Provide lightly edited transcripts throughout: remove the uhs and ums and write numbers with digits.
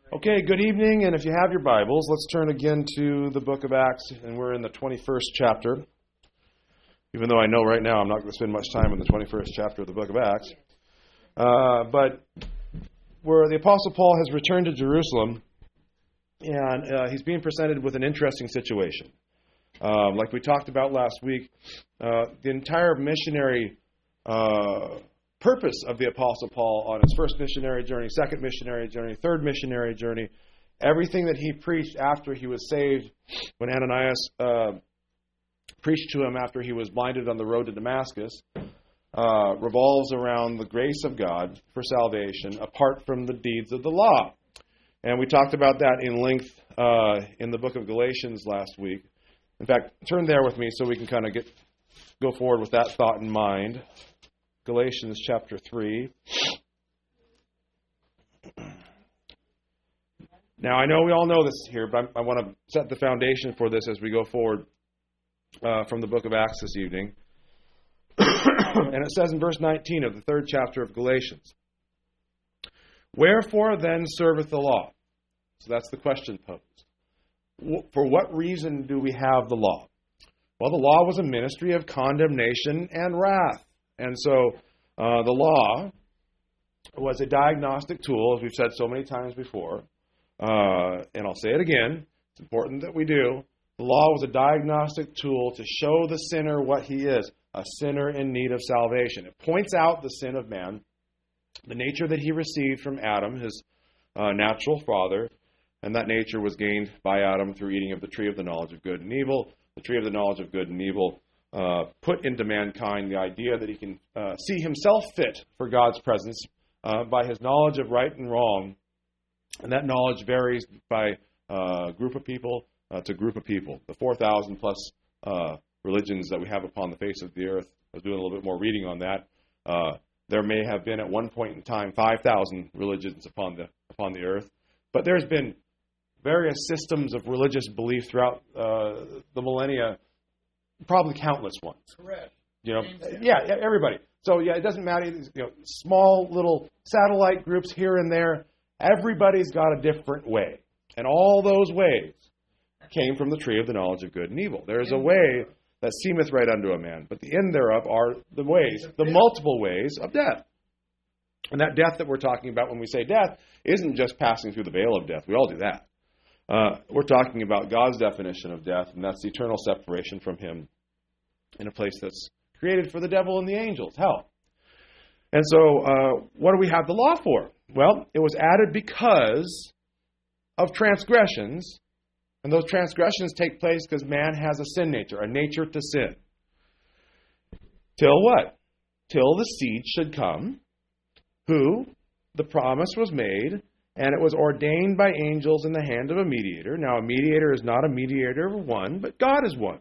Okay, good evening, and if you have your Bibles, let's turn again to the book of Acts, and we're in the 21st chapter, even though I know right now I'm not going to spend much time in the 21st chapter of the book of Acts. But where the Apostle Paul has returned to Jerusalem, and he's being presented with an interesting situation. Like we talked about last week, the entire missionary purpose of the Apostle Paul on his first missionary journey, second missionary journey, third missionary journey, everything that he preached after he was saved, when Ananias preached to him after he was blinded on the road to Damascus, revolves around the grace of God for salvation apart from the deeds of the law. And we talked about that in length in the book of Galatians last week. In fact, turn there with me so we can kind of go forward with that thought in mind. Galatians chapter 3. Now, I know we all know this here, but I want to set the foundation for this as we go forward from the book of Acts this evening. And it says in verse 19 of the third chapter of Galatians, "Wherefore then serveth the law?" So that's the question posed. For what reason do we have the law? Well, the law was a ministry of condemnation and wrath. And so the law was a diagnostic tool, as we've said so many times before. And I'll say it again. It's important that we do. The law was a diagnostic tool to show the sinner what he is, a sinner in need of salvation. It points out the sin of man, the nature that he received from Adam, his natural father, and that nature was gained by Adam through eating of the tree of the knowledge of good and evil. The tree of the knowledge of good and evil put into mankind the idea that he can see himself fit for God's presence by his knowledge of right and wrong. And that knowledge varies by group of people to group of people. The 4,000 plus religions that we have upon the face of the earth, I was doing a little bit more reading on that. There may have been at one point in time 5,000 religions upon the earth. But there's been various systems of religious belief throughout the millennia, probably countless ones. Correct. Everybody. So it doesn't matter. Small little satellite groups here and there. Everybody's got a different way, and all those ways came from the tree of the knowledge of good and evil. There is a way that seemeth right unto a man, but the end thereof are the ways, the multiple ways of death. And that death that we're talking about when we say death isn't just passing through the veil of death. We all do that. We're talking about God's definition of death, and that's the eternal separation from Him in a place that's created for the devil and the angels, hell. And so what do we have the law for? Well, it was added because of transgressions, and those transgressions take place because man has a sin nature, a nature to sin. Till what? Till the seed should come, who the promise was made, and it was ordained by angels in the hand of a mediator. Now, a mediator is not a mediator of one, but God is one.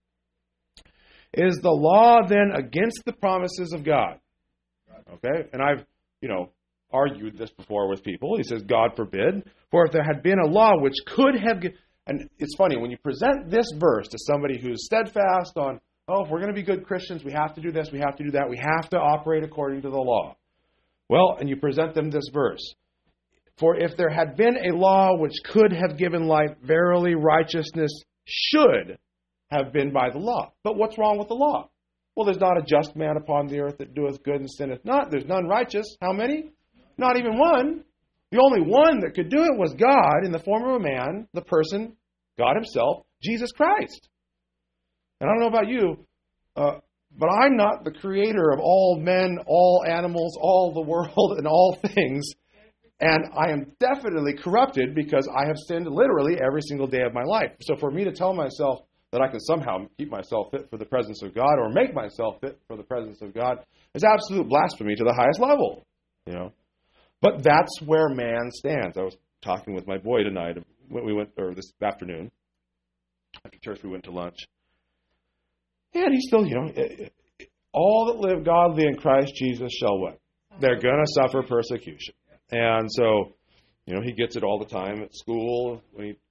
Is the law then against the promises of God? Okay, and I've, argued this before with people. He says, God forbid. For if there had been a law which could have... And it's funny, when you present this verse to somebody who's steadfast on, if we're going to be good Christians, we have to do this, we have to do that, we have to operate according to the law. Well, and you present them this verse. For if there had been a law which could have given life, verily righteousness should have been by the law. But what's wrong with the law? Well, there's not a just man upon the earth that doeth good and sinneth not. There's none righteous. How many? Not even one. The only one that could do it was God in the form of a man, the person, God Himself, Jesus Christ. And I don't know about you, but I'm not the creator of all men, all animals, all the world, and all things. And I am definitely corrupted because I have sinned literally every single day of my life. So for me to tell myself that I can somehow keep myself fit for the presence of God or make myself fit for the presence of God is absolute blasphemy to the highest level. But that's where man stands. I was talking with my boy tonight when we went, or this afternoon. After church, we went to lunch. And he's still, all that live godly in Christ Jesus shall what? They're going to suffer persecution. And so, he gets it all the time at school.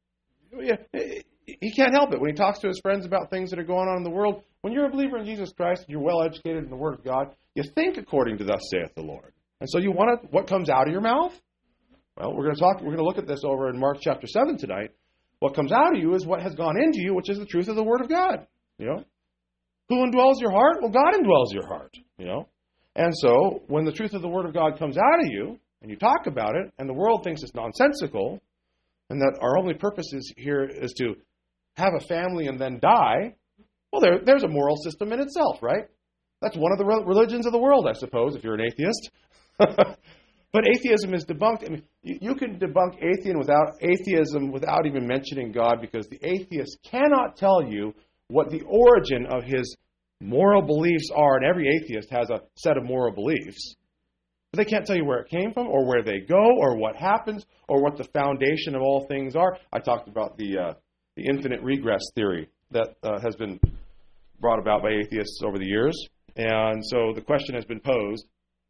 He can't help it. When he talks to his friends about things that are going on in the world, when you're a believer in Jesus Christ, you're well educated in the Word of God, you think according to thus saith the Lord. And so you want what comes out of your mouth? Well, we're going to look at this over in Mark chapter 7 tonight. What comes out of you is what has gone into you, which is the truth of the Word of God. You know, who indwells your heart? Well, God indwells your heart. You know, and so when the truth of the Word of God comes out of you and you talk about it, and the world thinks it's nonsensical, and that our only purpose here is to have a family and then die. Well, there's a moral system in itself, right? That's one of the religions of the world, I suppose, if you're an atheist. But atheism is debunked. I mean, you can debunk atheism without even mentioning God, because the atheist cannot tell you what the origin of his moral beliefs are, and every atheist has a set of moral beliefs. But they can't tell you where it came from, or where they go, or what happens, or what the foundation of all things are. I talked about the infinite regress theory that has been brought about by atheists over the years. And so the question has been posed,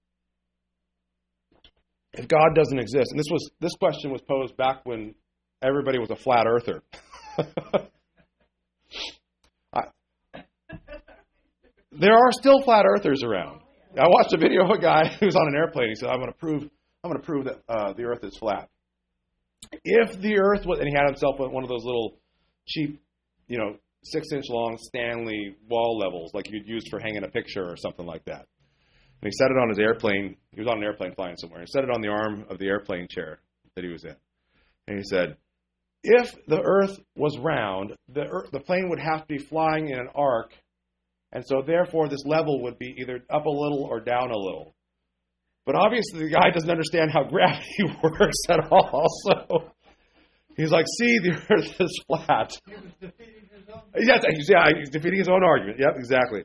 if God doesn't exist, and this question was posed back when everybody was a flat earther. There are still flat earthers around. I watched a video of a guy who was on an airplane. He said, I'm going to prove that the earth is flat. If the earth was, and he had himself one of those little cheap, 6-inch long Stanley wall levels like you'd use for hanging a picture or something like that. And he set it on his airplane. He was on an airplane flying somewhere. He set it on the arm of the airplane chair that he was in. And he said, if the earth was round, the plane would have to be flying in an arc, and so therefore this level would be either up a little or down a little. But obviously the guy doesn't understand how gravity works at all. So he's like, see, the earth is flat. He was defeating his own argument. Yeah, he's defeating his own argument. Yep, exactly.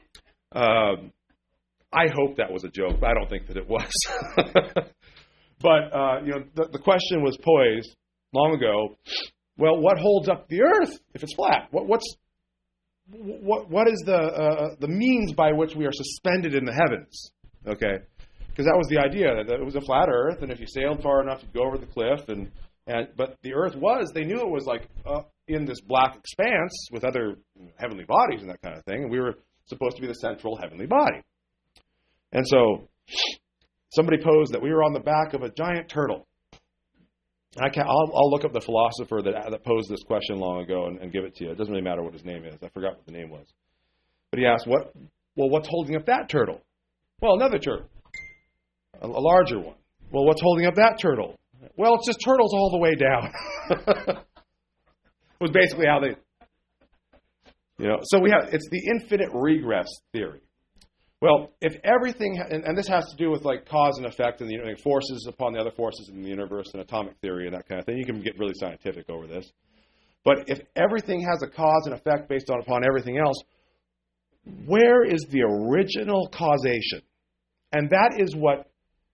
I hope that was a joke, but I don't think that it was. But, the question was posed long ago, well, what holds up the earth if it's flat? What is the means by which we are suspended in the heavens? Okay, because that was the idea, that it was a flat earth, and if you sailed far enough, you'd go over the cliff. But the earth they knew it was like in this black expanse with other heavenly bodies and that kind of thing, and we were supposed to be the central heavenly body. And so somebody posed that we were on the back of a giant turtle. I'll look up the philosopher that posed this question long ago and give it to you. It doesn't really matter what his name is. I forgot what the name was. But he asked, what's holding up that turtle? Well, another turtle, a larger one. Well, what's holding up that turtle? Well, it's just turtles all the way down. Was basically how they, So it's the infinite regress theory. Well, if everything, and this has to do with like cause and effect and the forces upon the other forces in the universe and atomic theory and that kind of thing, you can get really scientific over this. But if everything has a cause and effect based upon everything else, where is the original causation? And that is what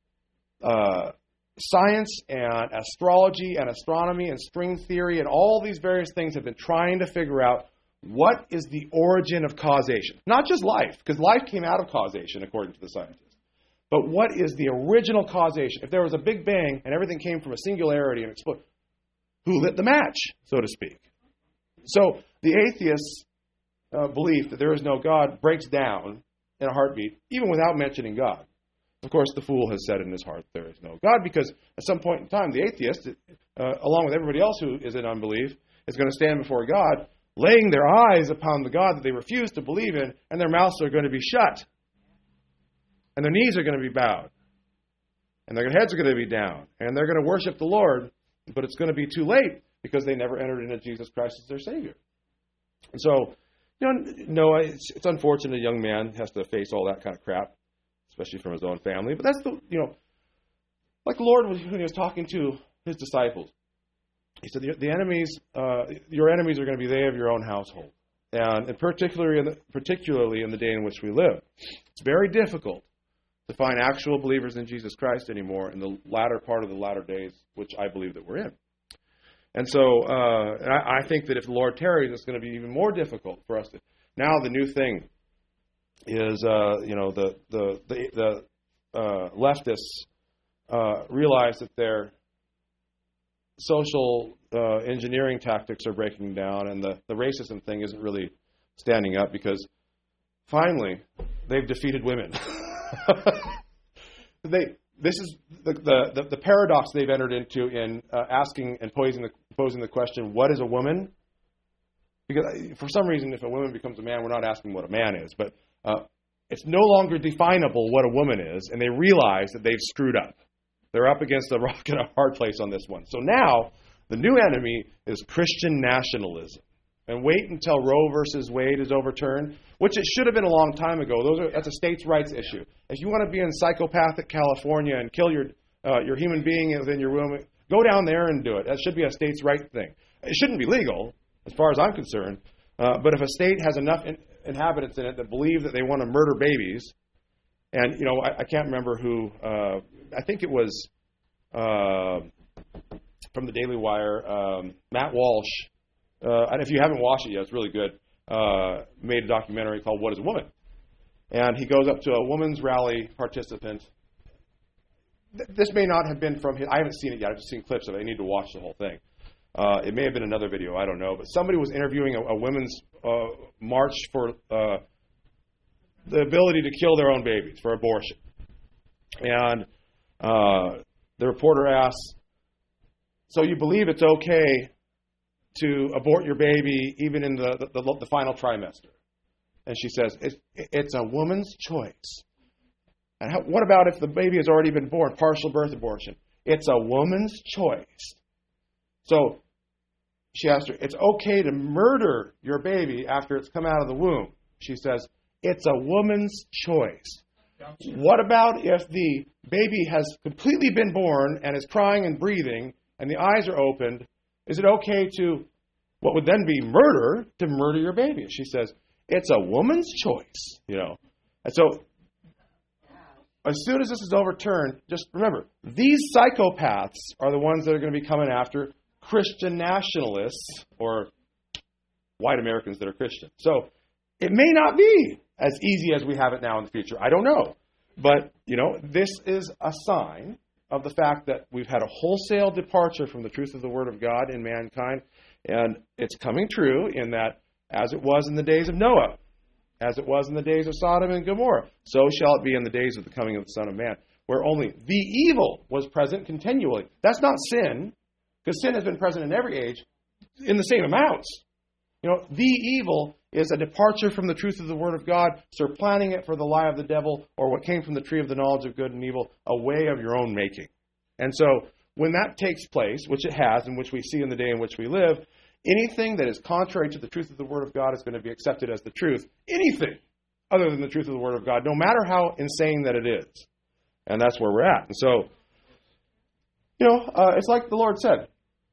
science and astrology and astronomy and string theory and all these various things have been trying to figure out. What is the origin of causation? Not just life, because life came out of causation, according to the scientists. But what is the original causation? If there was a big bang and everything came from a singularity and exploded, who lit the match, so to speak? So the atheist's belief that there is no God breaks down in a heartbeat, even without mentioning God. Of course, the fool has said in his heart there is no God, because at some point in time, the atheist, along with everybody else who is in unbelief, is going to stand before God, laying their eyes upon the God that they refuse to believe in, and their mouths are going to be shut. And their knees are going to be bowed. And their heads are going to be down. And they're going to worship the Lord, but it's going to be too late because they never entered into Jesus Christ as their Savior. And so, it's unfortunate a young man has to face all that kind of crap, especially from his own family. But that's like the Lord, when he was talking to his disciples, he said, your enemies are going to be they of your own household. And particularly in the day in which we live. It's very difficult to find actual believers in Jesus Christ anymore in the latter part of the latter days, which I believe that we're in. And so I think that if the Lord tarries, it's going to be even more difficult for us to. Now the new thing is, the leftists realize that their social engineering tactics are breaking down, and the racism thing isn't really standing up because finally they've defeated women. this is the paradox they've entered into in asking and posing the question, what is a woman? Because for some reason, if a woman becomes a man, we're not asking what a man is. But it's no longer definable what a woman is, and they realize that they've screwed up. They're up against a rock and a hard place on this one. So now, the new enemy is Christian nationalism. And wait until Roe versus Wade is overturned, which it should have been a long time ago. That's a states' rights issue. If you want to be in psychopathic California and kill your human being within your womb, go down there and do it. That should be a states' right thing. It shouldn't be legal, as far as I'm concerned. But if a state has enough inhabitants in it that believe that they want to murder babies, and I can't remember who. I think it was from the Daily Wire. Matt Walsh. And if you haven't watched it yet, it's really good. Made a documentary called "What Is a Woman?" And he goes up to a women's rally participant. This may not have been from his. I haven't seen it yet. I've just seen clips of it. I need to watch the whole thing. It may have been another video. I don't know. But somebody was interviewing a women's march for the ability to kill their own babies for abortion. And the reporter asks, "So you believe it's okay to abort your baby even in the final trimester?" And she says, it's a woman's choice. And what about if the baby has already been born, partial birth abortion? It's a woman's choice. So she asked her, it's okay to murder your baby after it's come out of the womb. She says, it's a woman's choice. What about if the baby has completely been born and is crying and breathing and the eyes are opened? Is it okay to, what would then be murder, to murder your baby? She says, it's a woman's choice, And so, as soon as this is overturned, just remember, these psychopaths are the ones that are going to be coming after Christian nationalists or white Americans that are Christian. So, it may not be as easy as we have it now in the future. I don't know. But, this is a sign of the fact that we've had a wholesale departure from the truth of the Word of God in mankind. And it's coming true in that, as it was in the days of Noah, as it was in the days of Sodom and Gomorrah, so shall it be in the days of the coming of the Son of Man, where only the evil was present continually. That's not sin, because sin has been present in every age in the same amounts. The evil is a departure from the truth of the Word of God, supplanting it for the lie of the devil, or what came from the tree of the knowledge of good and evil, a way of your own making. And so, when that takes place, which it has, and which we see in the day in which we live, anything that is contrary to the truth of the Word of God is going to be accepted as the truth. Anything other than the truth of the Word of God, no matter how insane that it is. And that's where we're at. And so, it's like the Lord said.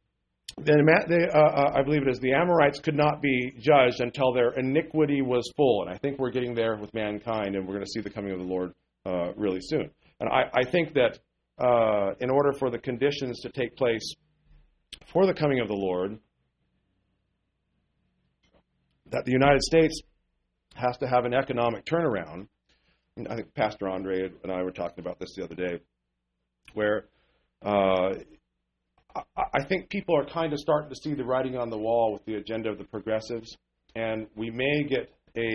I believe it is, the Amorites could not be judged until their iniquity was full. And I think we're getting there with mankind, and we're going to see the coming of the Lord really soon. And I think that in order for the conditions to take place for the coming of the Lord, that the United States has to have an economic turnaround. I think Pastor Andre and I were talking about this the other day, where I think people are kind of starting to see the writing on the wall with the agenda of the progressives, and we may get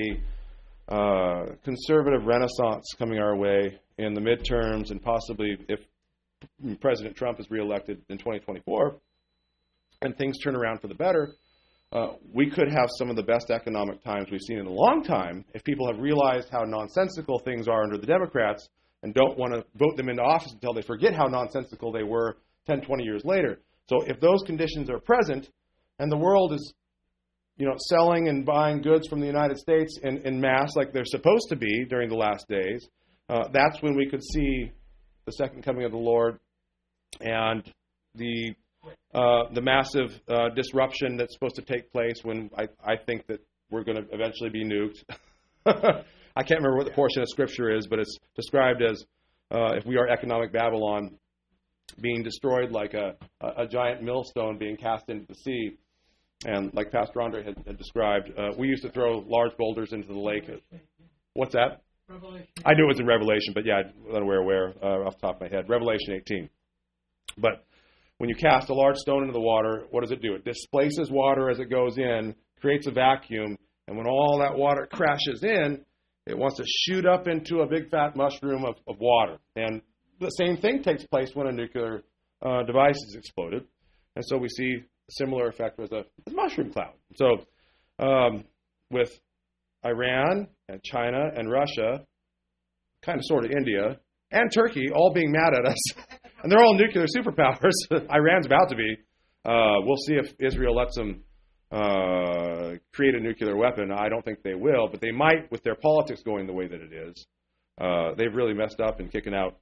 a conservative renaissance coming our way in the midterms, and possibly if President Trump is reelected in 2024 and things turn around for the better, we could have some of the best economic times we've seen in a long time if people have realized how nonsensical things are under the Democrats and don't want to vote them into office until they forget how nonsensical they were 10, 20 years later. So if those conditions are present and the world is, selling and buying goods from the United States in mass like they're supposed to be during the last days, that's when we could see the second coming of the Lord and the massive disruption that's supposed to take place when I think that we're going to eventually be nuked. I can't remember what the portion of Scripture is, but it's described as if we are economic Babylon, being destroyed like a giant millstone being cast into the sea. And like Pastor Andre had described, we used to throw large boulders into the lake. What's that? Revelation. I knew it was in Revelation, but yeah, I don't know where off the top of my head. Revelation 18. But when you cast a large stone into the water, what does it do? It displaces water as it goes in, creates a vacuum, and when all that water crashes in, it wants to shoot up into a big fat mushroom of water. And the same thing takes place when a nuclear device is exploded. And so we see a similar effect with a mushroom cloud. So with Iran and China and Russia, kind of sort of India, and Turkey all being mad at us, and they're all nuclear superpowers. Iran's about to be. We'll see if Israel lets them create a nuclear weapon. I don't think they will, but they might with their politics going the way that it is. They've really messed up in kicking out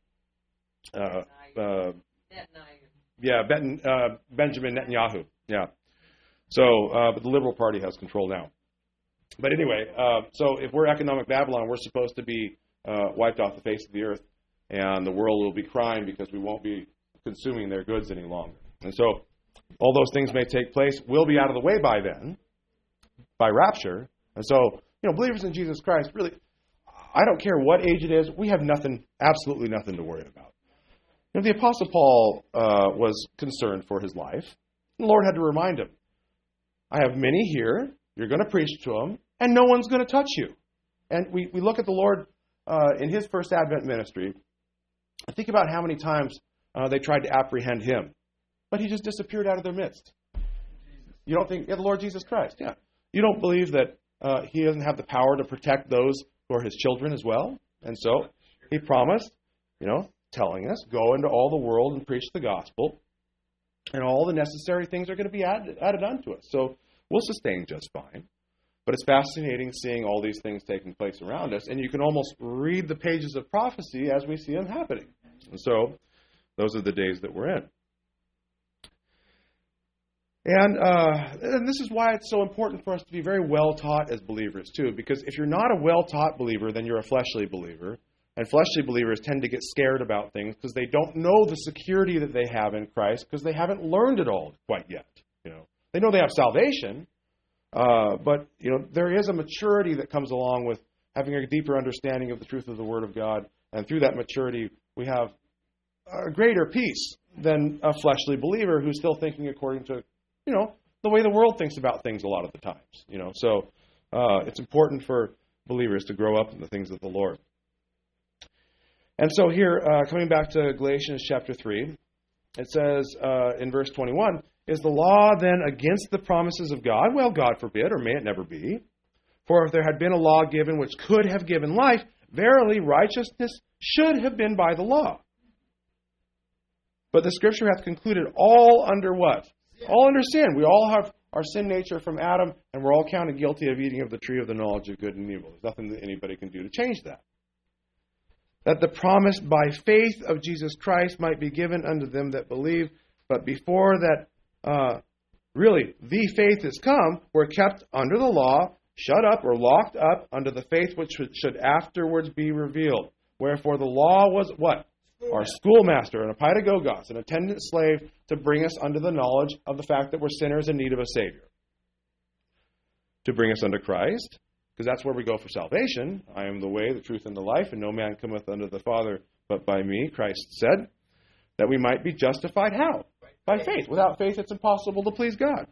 Benjamin Netanyahu. Yeah. So, but the Liberal Party has control now. But anyway, so if we're economic Babylon, we're supposed to be wiped off the face of the earth, and the world will be crying because we won't be consuming their goods any longer. And so all those things may take place. We'll be out of the way by then, by rapture. And so, believers in Jesus Christ, really, I don't care what age it is, we have nothing, absolutely nothing to worry about. The Apostle Paul was concerned for his life. The Lord had to remind him, I have many here, you're going to preach to them, and no one's going to touch you. And we look at the Lord in his first Advent ministry, and think about how many times they tried to apprehend him. But he just disappeared out of their midst. You don't think, the Lord Jesus Christ, yeah. You don't believe that he doesn't have the power to protect those who are his children as well? And so he promised, telling us, go into all the world and preach the gospel, and all the necessary things are going to be added unto us. So we'll sustain just fine. But it's fascinating seeing all these things taking place around us, and you can almost read the pages of prophecy as we see them happening. And so those are the days that we're in. And this is why it's so important for us to be very well taught as believers too, because if you're not a well taught believer, then you're a fleshly believer. And fleshly believers tend to get scared about things because they don't know the security that they have in Christ because they haven't learned it all quite yet. They know they have salvation, but there is a maturity that comes along with having a deeper understanding of the truth of the Word of God, and through that maturity, we have a greater peace than a fleshly believer who's still thinking according to the way the world thinks about things a lot of the times. So it's important for believers to grow up in the things of the Lord. And so here, coming back to Galatians chapter 3, it says in verse 21, is the law then against the promises of God? Well, God forbid, or may it never be. For if there had been a law given which could have given life, verily righteousness should have been by the law. But the Scripture hath concluded all under what? All under sin. We all have our sin nature from Adam, and we're all counted guilty of eating of the tree of the knowledge of good and evil. There's nothing that anybody can do to change that. That the promise by faith of Jesus Christ might be given unto them that believe, but before that, really, the faith is come, we're kept under the law, shut up or locked up under the faith which should afterwards be revealed. Wherefore the law was what? Our schoolmaster, and a pedagogos, an attendant slave, to bring us under the knowledge of the fact that we're sinners in need of a Savior. To bring us under Christ, because that's where we go for salvation. I am the way, the truth, and the life, and no man cometh unto the Father but by me, Christ said, that we might be justified how? By faith. Without faith, it's impossible to please God.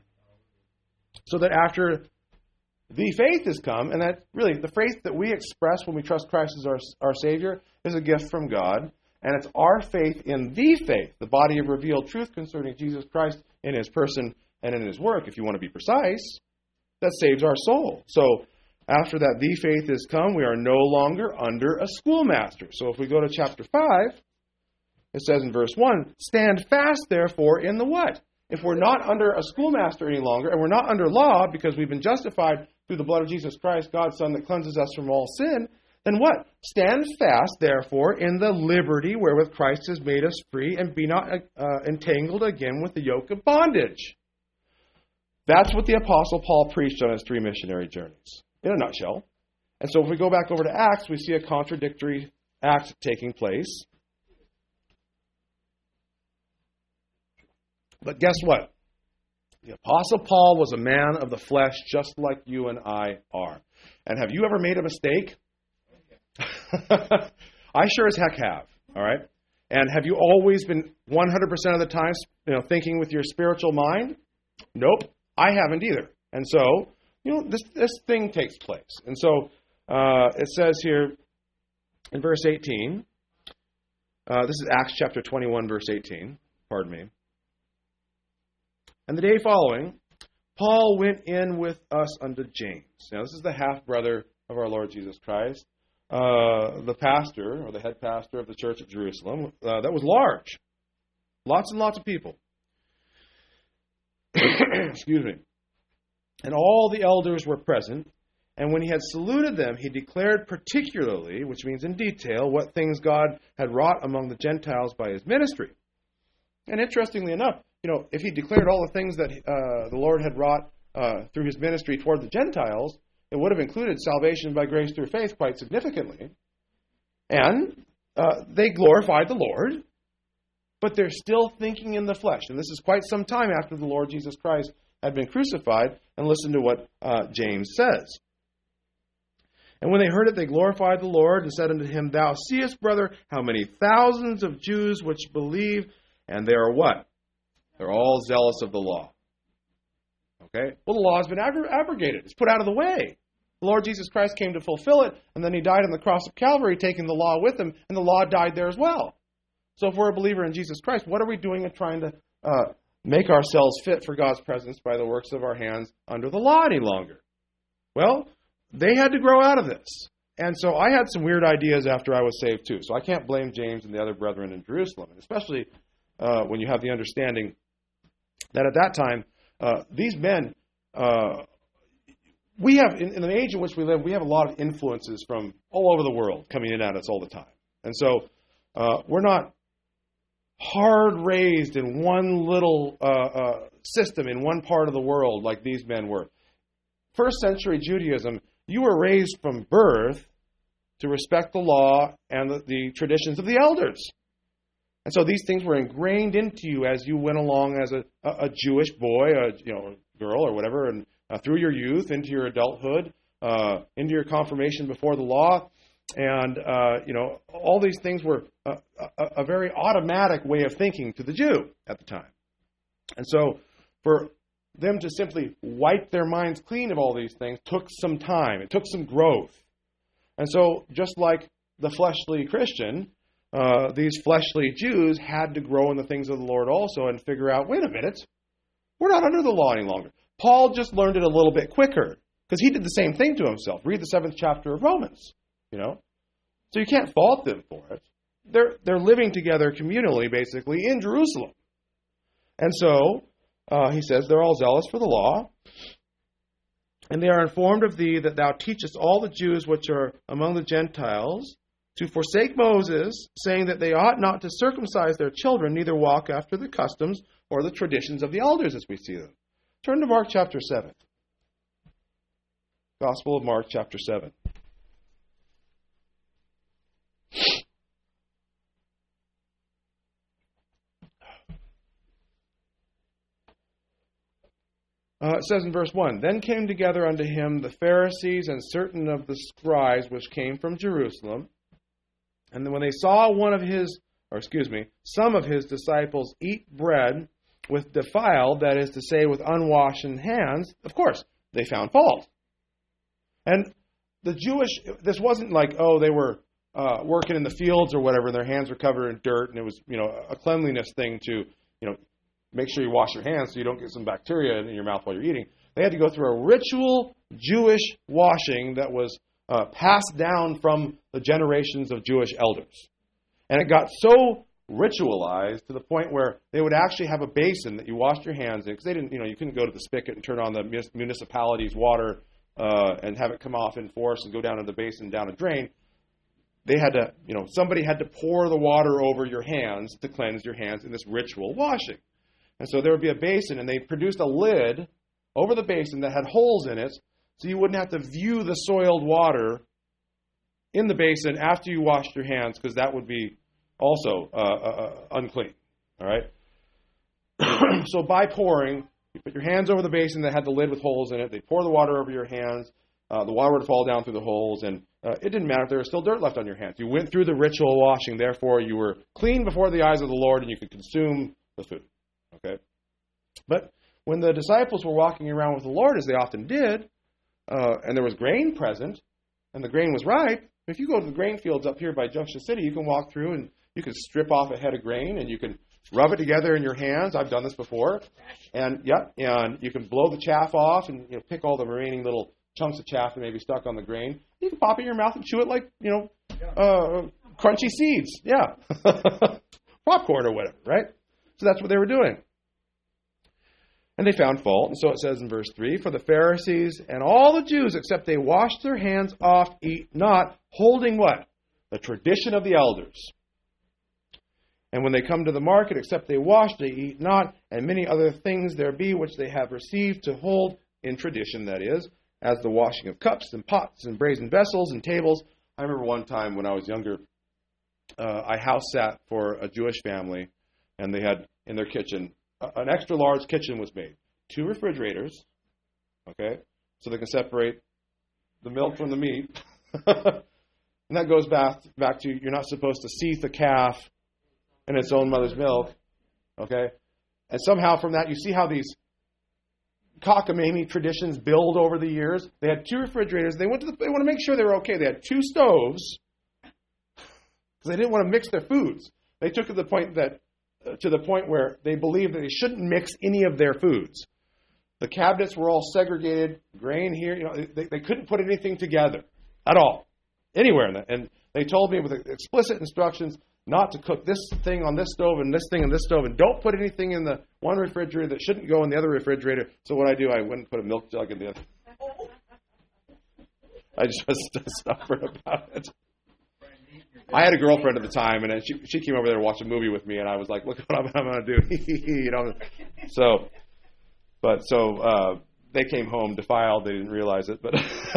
So that after the faith has come, and that really the faith that we express when we trust Christ as our Savior is a gift from God. And it's our faith in the faith, the body of revealed truth concerning Jesus Christ in His person and in His work, if you want to be precise, that saves our soul. So after that the faith is come, we are no longer under a schoolmaster. So if we go to chapter 5, it says in verse 1, stand fast therefore in the what? If we're not under a schoolmaster any longer, and we're not under law because we've been justified through the blood of Jesus Christ, God's Son, that cleanses us from all sin, then what? Stand fast, therefore, in the liberty wherewith Christ has made us free, and be not entangled again with the yoke of bondage. That's what the Apostle Paul preached on his 3 missionary journeys, in a nutshell. And so if we go back over to Acts, we see a contradictory act taking place. But guess what? The Apostle Paul was a man of the flesh, just like you and I are. And have you ever made a mistake? I sure as heck have, all right? And have you always been 100% of the time, thinking with your spiritual mind? Nope, I haven't either. And so, this thing takes place. And so, it says here in verse 18, This is Acts chapter 21, verse 18. Pardon me. And the day following, Paul went in with us unto James. Now, this is the half-brother of our Lord Jesus Christ, the pastor, or the head pastor of the church at Jerusalem. That was large. Lots and lots of people. Excuse me. And all the elders were present. And when he had saluted them, he declared particularly, which means in detail, what things God had wrought among the Gentiles by his ministry. And interestingly enough, if he declared all the things that the Lord had wrought through his ministry toward the Gentiles, it would have included salvation by grace through faith quite significantly. And they glorified the Lord, but they're still thinking in the flesh. And this is quite some time after the Lord Jesus Christ had been crucified. And listen to what James says. And when they heard it, they glorified the Lord and said unto him, Thou seest, brother, how many thousands of Jews which believe, and they are what? They're all zealous of the law. Okay? Well, the law has been abrogated. It's put out of the way. The Lord Jesus Christ came to fulfill it, and then he died on the cross of Calvary, taking the law with him, and the law died there as well. So if we're a believer in Jesus Christ, what are we doing in trying to make ourselves fit for God's presence by the works of our hands under the law any longer? Well, they had to grow out of this. And so I had some weird ideas after I was saved too. So I can't blame James and the other brethren in Jerusalem, especially when you have the understanding that at that time, these men, we have, in the age in which we live, we have a lot of influences from all over the world coming in at us all the time. And so we're not hard-raised in one little system in one part of the world like these men were. First century Judaism, you were raised from birth to respect the law and the traditions of the elders. And so these things were ingrained into you as you went along as a Jewish boy, girl or whatever, and through your youth, into your adulthood, into your confirmation before the law. And, all these things were a very automatic way of thinking to the Jew at the time. And so for them to simply wipe their minds clean of all these things took some time. It took some growth. And so just like the fleshly Christian, these fleshly Jews had to grow in the things of the Lord also and figure out, wait a minute, we're not under the law any longer. Paul just learned it a little bit quicker because he did the same thing to himself. Read the 7th chapter of Romans, So you can't fault them for it. They're living together communally, basically, in Jerusalem. And so, he says, they're all zealous for the law, and they are informed of thee that thou teachest all the Jews which are among the Gentiles to forsake Moses, saying that they ought not to circumcise their children, neither walk after the customs or the traditions of the elders as we see them. Turn to Mark chapter 7. Gospel of Mark chapter 7. It says in verse 1, Then came together unto him the Pharisees and certain of the scribes which came from Jerusalem. And then when they saw some of his disciples eat bread with defiled, that is to say, with unwashed hands, of course, they found fault. And the Jewish, this wasn't like, they were working in the fields or whatever, and their hands were covered in dirt, and it was, a cleanliness thing to, make sure you wash your hands so you don't get some bacteria in your mouth while you're eating. They had to go through a ritual Jewish washing that was passed down from the generations of Jewish elders. And it got so ritualized to the point where they would actually have a basin that you washed your hands in, because they didn't, you couldn't go to the spigot and turn on the municipality's water and have it come off in force and go down to the basin, down a drain. They had to, somebody had to pour the water over your hands to cleanse your hands in this ritual washing. And so there would be a basin, and they produced a lid over the basin that had holes in it, so you wouldn't have to view the soiled water in the basin after you washed your hands, because that would be also unclean. All right? So by pouring, you put your hands over the basin that had the lid with holes in it. They pour the water over your hands. The water would fall down through the holes, and it didn't matter if there was still dirt left on your hands. You went through the ritual washing. Therefore, you were clean before the eyes of the Lord, and you could consume the food. Okay? But when the disciples were walking around with the Lord, as they often did, and there was grain present, and the grain was ripe, if you go to the grain fields up here by Junction City, you can walk through and You can strip off a head of grain and you can rub it together in your hands. I've done this before. And you can blow the chaff off and pick all the remaining little chunks of chaff that may be stuck on the grain. You can pop it in your mouth and chew it like, crunchy seeds. Yeah. Popcorn or whatever, right? So that's what they were doing. And they found fault. And so it says in verse 3, for the Pharisees and all the Jews, except they wash their hands oft, eat not, holding what? The tradition of the elders. And when they come to the market, except they wash, they eat not, and many other things there be which they have received to hold in tradition, that is, as the washing of cups and pots and brazen vessels and tables. I remember one time when I was younger, I house sat for a Jewish family, and they had in their kitchen, an extra large kitchen was made. 2 refrigerators, okay, so they can separate the milk from the meat. And that goes back to you're not supposed to seethe a calf in its own mother's milk, okay? And somehow from that, you see how these cockamamie traditions build over the years. They had 2 refrigerators. They want to make sure they were okay. They had 2 stoves because they didn't want to mix their foods. They took it to the point where they believed that they shouldn't mix any of their foods. The cabinets were all segregated, grain here. They couldn't put anything together at all, anywhere in that. And they told me with explicit instructions not to cook this thing on this stove and this thing on this stove, and don't put anything in the one refrigerator that shouldn't go in the other refrigerator. So what I wouldn't put a milk jug in the other. I just was stubborn about it. I had a girlfriend at the time, and she came over there to watch a movie with me, and I was like, "Look what I'm going to do," So they came home defiled. They didn't realize it, but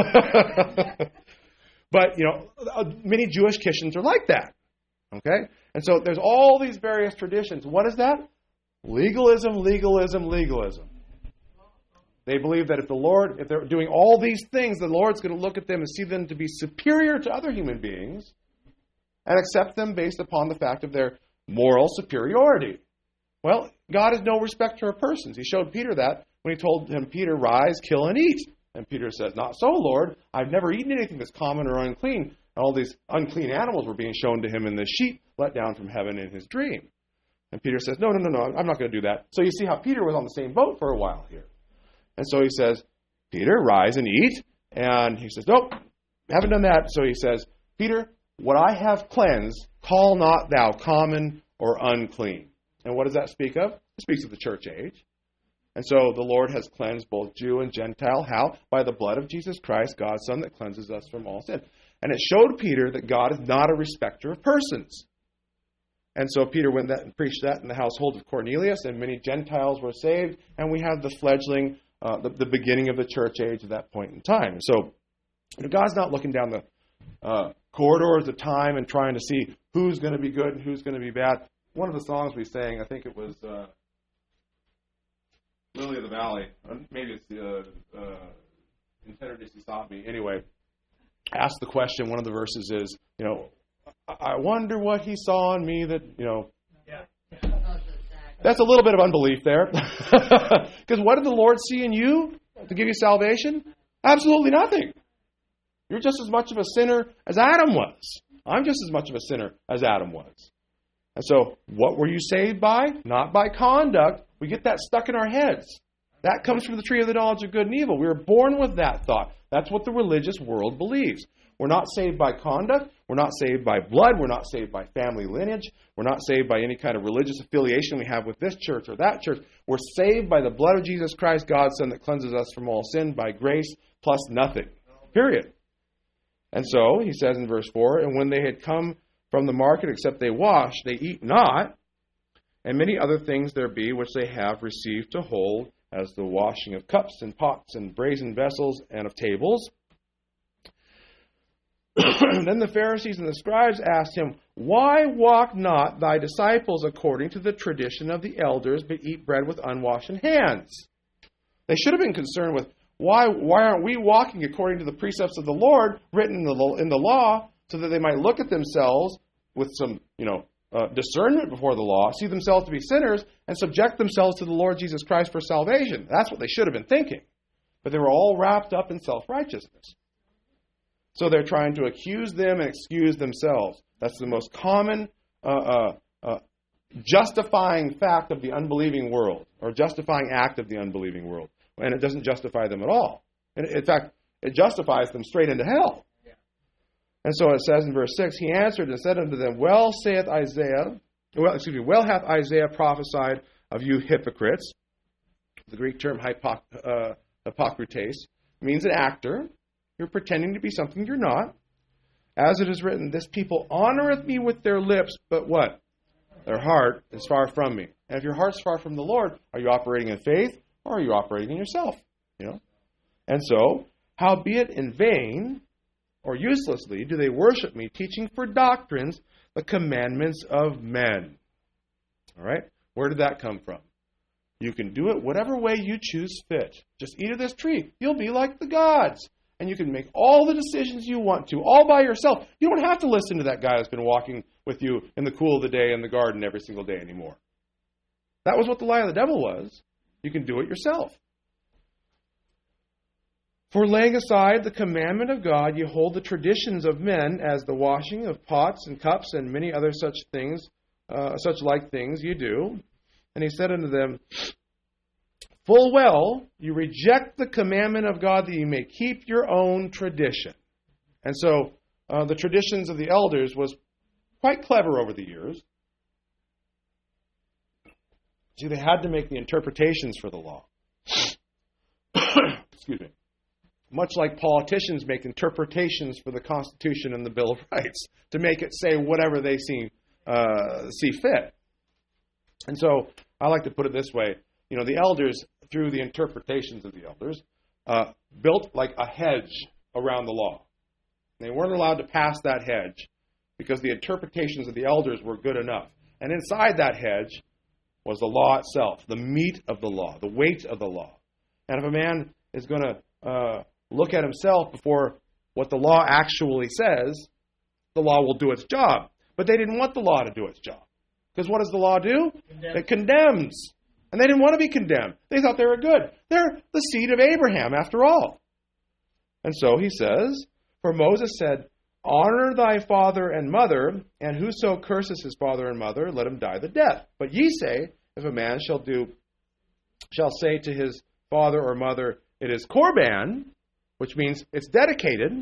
many Jewish kitchens are like that. Okay, and so there's all these various traditions. What is that? Legalism, legalism, legalism. They believe that if they're doing all these things, the Lord's going to look at them and see them to be superior to other human beings, and accept them based upon the fact of their moral superiority. Well, God is no respecter of persons. He showed Peter that when he told him, Peter, rise, kill, and eat. And Peter says, not so, Lord. I've never eaten anything that's common or unclean. And all these unclean animals were being shown to him in the sheep let down from heaven in his dream. And Peter says, no, I'm not going to do that. So you see how Peter was on the same boat for a while here. And so he says, Peter, rise and eat. And he says, nope, haven't done that. So he says, Peter, what I have cleansed, call not thou common or unclean. And what does that speak of? It speaks of the church age. And so the Lord has cleansed both Jew and Gentile. How? By the blood of Jesus Christ, God's Son, that cleanses us from all sin. And it showed Peter that God is not a respecter of persons. And so Peter went and preached that in the household of Cornelius, and many Gentiles were saved, and we have the fledgling, the beginning of the church age at that point in time. So God's not looking down the corridors of time and trying to see who's going to be good and who's going to be bad. One of the songs we sang, I think it was Lily of the Valley. Maybe it's In Tenderness He Sought Me. Anyway, ask the question. One of the verses is, I wonder what he saw in me that, That's a little bit of unbelief there. Because what did the Lord see in you to give you salvation? Absolutely nothing. You're just as much of a sinner as Adam was. I'm just as much of a sinner as Adam was. And so, what were you saved by? Not by conduct. We get that stuck in our heads. That comes from the tree of the knowledge of good and evil. We were born with that thought. That's what the religious world believes. We're not saved by conduct. We're not saved by blood. We're not saved by family lineage. We're not saved by any kind of religious affiliation we have with this church or that church. We're saved by the blood of Jesus Christ, God's Son, that cleanses us from all sin by grace plus nothing. Period. And so, he says in verse 4, and when they had come from the market, except they wash, they eat not, and many other things there be which they have received to hold, as the washing of cups and pots and brazen vessels and of tables. Then the Pharisees and the scribes asked him, why walk not thy disciples according to the tradition of the elders, but eat bread with unwashed hands? They should have been concerned with, why aren't we walking according to the precepts of the Lord written in the law, so that they might look at themselves with some, discernment before the law, see themselves to be sinners, and subject themselves to the Lord Jesus Christ for salvation. That's what they should have been thinking. But they were all wrapped up in self-righteousness. So they're trying to accuse them and excuse themselves. That's the most common justifying fact of the unbelieving world, or justifying act of the unbelieving world. And it doesn't justify them at all. And in fact, it justifies them straight into hell. Yeah. And so it says in verse 6, he answered and said unto them, well hath Isaiah prophesied of you hypocrites. The Greek term hypokrites means an actor. You're pretending to be something you're not. As it is written, this people honoreth me with their lips, but what? Their heart is far from me. And if your heart's far from the Lord, are you operating in faith or are you operating in yourself? And so, howbeit in vain or uselessly do they worship me, teaching for doctrines the commandments of men. All right? Where did that come from? You can do it whatever way you choose fit. Just eat of this tree. You'll be like the gods. And you can make all the decisions you want to, all by yourself. You don't have to listen to that guy that's been walking with you in the cool of the day in the garden every single day anymore. That was what the lie of the devil was. You can do it yourself. For laying aside the commandment of God, you hold the traditions of men, as the washing of pots and cups and many other such things, such like things you do. And he said unto them, full well, you reject the commandment of God that you may keep your own tradition. And so the traditions of the elders was quite clever over the years. See, they had to make the interpretations for the law. Excuse me. Much like politicians make interpretations for the Constitution and the Bill of Rights to make it say whatever they see fit. And so I like to put it this way. The elders, through the interpretations of the elders, built like a hedge around the law. They weren't allowed to pass that hedge because the interpretations of the elders were good enough. And inside that hedge was the law itself, the meat of the law, the weight of the law. And if a man is going to look at himself before what the law actually says, the law will do its job. But they didn't want the law to do its job. Because what does the law do? It condemns. And they didn't want to be condemned. They thought they were good. They're the seed of Abraham, after all. And so he says, for Moses said, honor thy father and mother, and whoso curses his father and mother, let him die the death. But ye say, if a man shall say to his father or mother, it is korban, which means it's dedicated.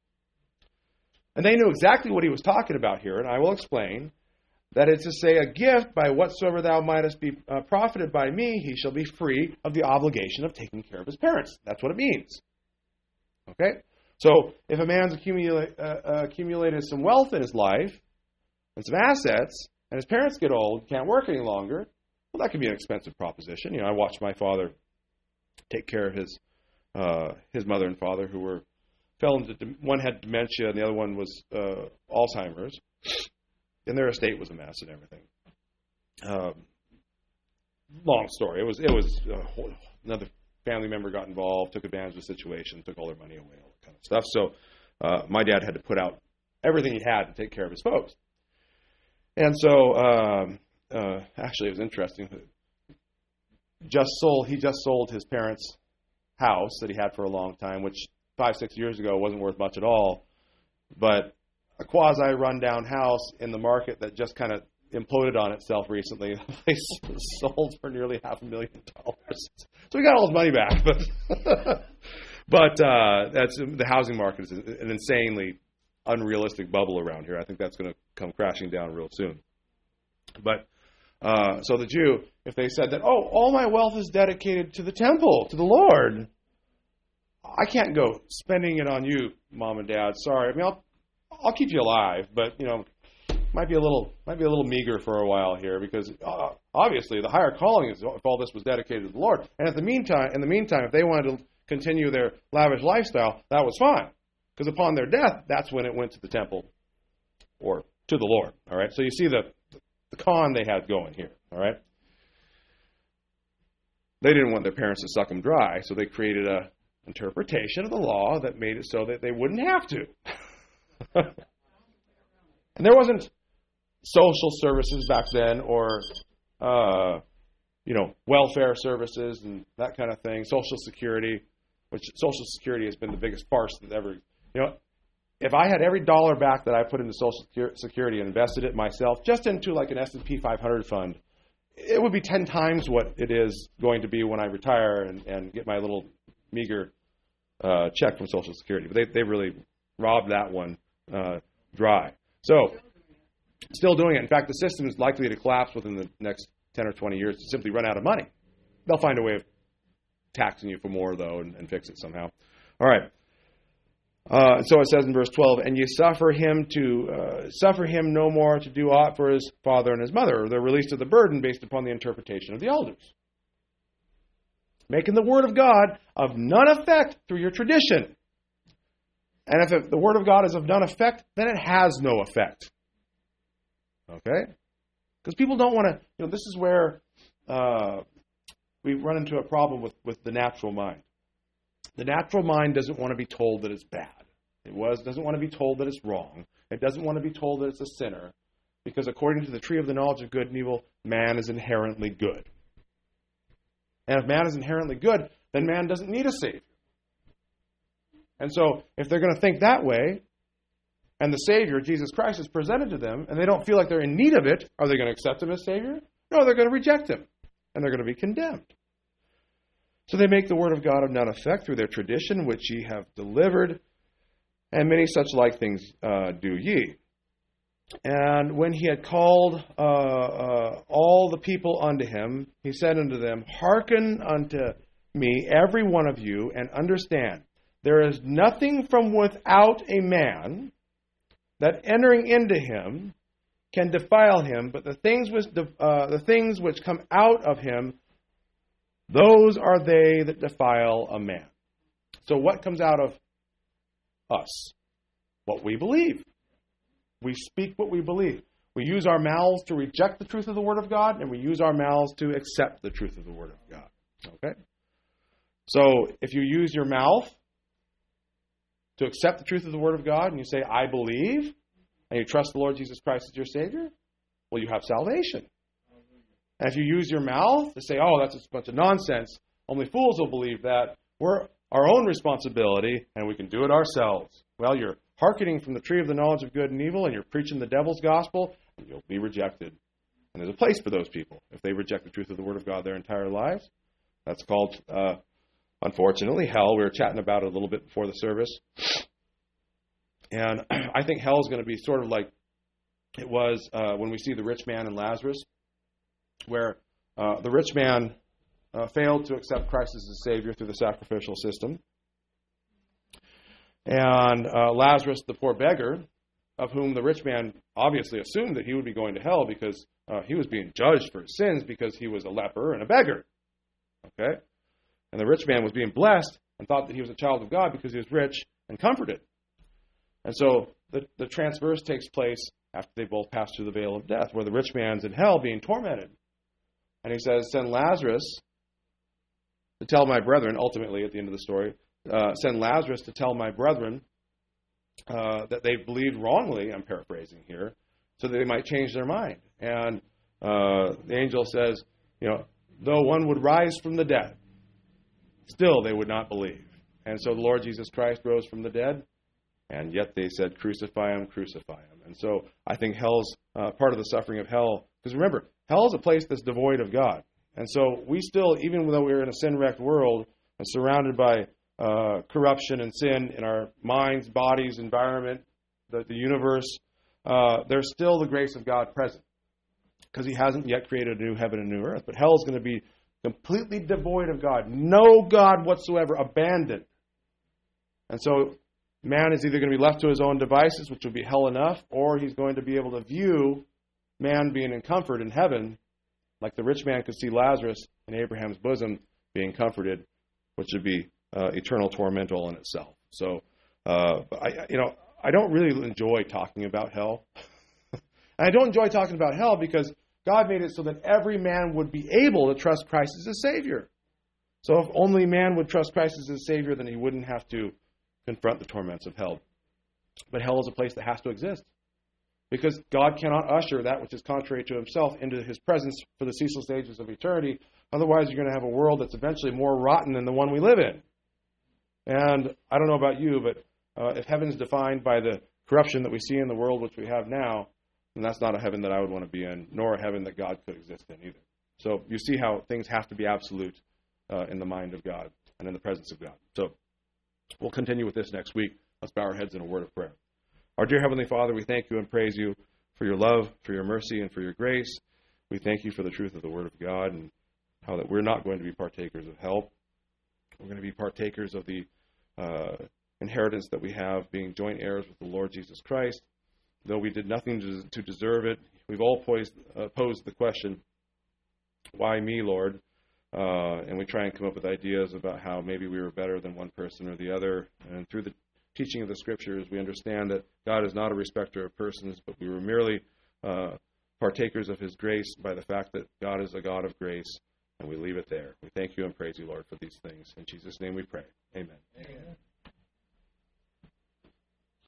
And they knew exactly what he was talking about here, and I will explain. That is to say, a gift by whatsoever thou mightest be profited by me, he shall be free of the obligation of taking care of his parents. That's what it means. Okay? So, if a man's accumulated some wealth in his life, and some assets, and his parents get old, can't work any longer, well, that could be an expensive proposition. I watched my father take care of his mother and father, who fell into, one had dementia, and the other one was Alzheimer's. And their estate was a mess and everything. Long story. It was another family member got involved, took advantage of the situation, took all their money away, all that kind of stuff. So my dad had to put out everything he had to take care of his folks. And so actually, it was interesting. He just sold his parents' house that he had for a long time, which 5-6 years ago wasn't worth much at all, but a quasi-rundown house in the market that just kind of imploded on itself recently. They sold for nearly $500,000. So we got all his money back. But that's the housing market is an insanely unrealistic bubble around here. I think that's going to come crashing down real soon. But so the Jew, if they said that, all my wealth is dedicated to the temple, to the Lord, I can't go spending it on you, Mom and Dad. Sorry. I mean, I'll keep you alive, but might be a little meager for a while here, because obviously the higher calling is if all this was dedicated to the Lord. And in the meantime, if they wanted to continue their lavish lifestyle, that was fine, because upon their death, that's when it went to the temple or to the Lord. All right. So you see the con they had going here. All right. They didn't want their parents to suck them dry, so they created a interpretation of the law that made it so that they wouldn't have to. And there wasn't social services back then, or welfare services and that kind of thing. Social Security, which Social Security has been the biggest farce that ever. if I had every dollar back that I put into Social Security and invested it myself, just into like an S&P 500 fund, it would be 10 times what it is going to be when I retire and get my little meager check from Social Security. But they really robbed that one dry. So, still doing it. In fact, the system is likely to collapse within the next 10 or 20 years to simply run out of money. They'll find a way of taxing you for more, though, and fix it somehow. All right. So it says in verse 12, and you suffer him no more to do aught for his father and his mother, or they're released of the burden based upon the interpretation of the elders. Making the word of God of none effect through your tradition. And if the word of God is of none effect, then it has no effect. Okay? Because people don't want to, this is where we run into a problem with the natural mind. The natural mind doesn't want to be told that it's bad. It doesn't want to be told that it's wrong. It doesn't want to be told that it's a sinner. Because according to the tree of the knowledge of good and evil, man is inherently good. And if man is inherently good, then man doesn't need a Savior. And so, if they're going to think that way, and the Savior, Jesus Christ, is presented to them, and they don't feel like they're in need of it, are they going to accept Him as Savior? No, they're going to reject Him. And they're going to be condemned. So they make the word of God of none effect through their tradition, which ye have delivered, and many such like things do ye. And when he had called all the people unto him, he said unto them, hearken unto me, every one of you, and understand, there is nothing from without a man that entering into him can defile him, but the things which come out of him, those are they that defile a man. So what comes out of us? What we believe. We speak what we believe. We use our mouths to reject the truth of the Word of God, and we use our mouths to accept the truth of the Word of God. Okay? So if you use your mouth to accept the truth of the Word of God, and you say, I believe, and you trust the Lord Jesus Christ as your Savior, well, you have salvation. And if you use your mouth to say, oh, that's a bunch of nonsense, only fools will believe that, we're our own responsibility, and we can do it ourselves. Well, you're hearkening from the tree of the knowledge of good and evil, and you're preaching the devil's gospel, and you'll be rejected. And there's a place for those people. If they reject the truth of the Word of God their entire lives, that's called, unfortunately, hell. We were chatting about it a little bit before the service. And I think hell is going to be sort of like it was when we see the rich man and Lazarus, where the rich man failed to accept Christ as his Savior through the sacrificial system. And Lazarus, the poor beggar, of whom the rich man obviously assumed that he would be going to hell because he was being judged for his sins because he was a leper and a beggar. Okay? And the rich man was being blessed and thought that he was a child of God because he was rich and comforted. And so the transverse takes place after they both pass through the veil of death, where the rich man's in hell being tormented. And he says, send Lazarus to tell my brethren, ultimately at the end of the story, send Lazarus to tell my brethren that they've believed wrongly, I'm paraphrasing here, so that they might change their mind. And the angel says, though one would rise from the dead, still they would not believe. And so the Lord Jesus Christ rose from the dead, and yet they said, crucify him, crucify him. And so I think hell's part of the suffering of hell. Because remember, hell is a place that's devoid of God. And so we still, even though we're in a sin-wrecked world, and surrounded by corruption and sin in our minds, bodies, environment, the universe, there's still the grace of God present. Because He hasn't yet created a new heaven and new earth. But hell is going to be completely devoid of God. No God whatsoever, abandoned. And so man is either going to be left to his own devices, which will be hell enough, or he's going to be able to view man being in comfort in heaven, like the rich man could see Lazarus in Abraham's bosom being comforted, which would be eternal torment all in itself. So, I don't really enjoy talking about hell. And I don't enjoy talking about hell because God made it so that every man would be able to trust Christ as his Savior. So if only man would trust Christ as his Savior, then he wouldn't have to confront the torments of hell. But hell is a place that has to exist. Because God cannot usher that which is contrary to Himself into His presence for the ceaseless ages of eternity. Otherwise, you're going to have a world that's eventually more rotten than the one we live in. And I don't know about you, but if heaven is defined by the corruption that we see in the world which we have now, then that's not a heaven that I would want to be in, nor a heaven that God could exist in either. So you see how things have to be absolute in the mind of God and in the presence of God. So we'll continue with this next week. Let's bow our heads in a word of prayer. Our dear Heavenly Father, we thank you and praise you for your love, for your mercy, and for your grace. We thank you for the truth of the Word of God and how that we're not going to be partakers of hell. We're going to be partakers of the inheritance that we have, being joint heirs with the Lord Jesus Christ. Though we did nothing to deserve it, we've all posed the question, why me, Lord? And we try and come up with ideas about how maybe we were better than one person or the other. And through the teaching of the Scriptures, we understand that God is not a respecter of persons, but we were merely partakers of His grace by the fact that God is a God of grace, and we leave it there. We thank you and praise you, Lord, for these things. In Jesus' name we pray. Amen. Amen.